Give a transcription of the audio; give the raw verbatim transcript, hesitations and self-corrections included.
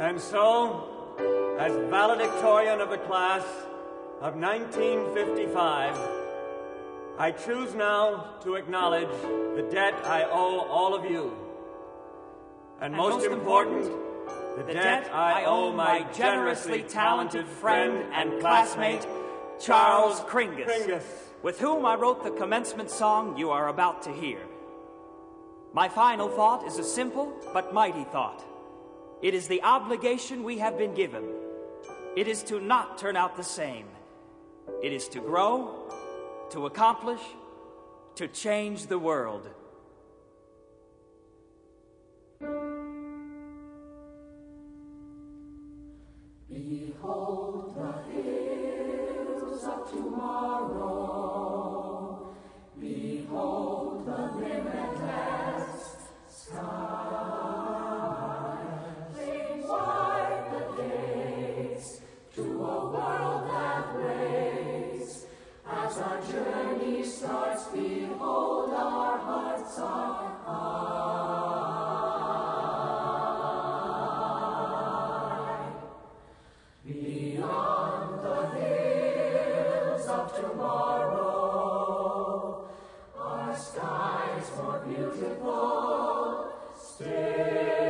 And so, as valedictorian of the class of nineteen fifty-five, I choose now to acknowledge the debt I owe all of you. And, and most, most important, important, the, the debt, debt I owe my generously talented friend and classmate, Charles Kringus, Kringus, with whom I wrote the commencement song you are about to hear. My final thought is a simple but mighty thought. It is the obligation we have been given. It is to not turn out the same. It is to grow, to accomplish, to change the world. Behold the hills of tomorrow. Behold the limitless sky. Fling wide the gates to a world that waits. As our journey starts, behold, our hearts are high. Beyond the hills of tomorrow, our skies more beautiful still.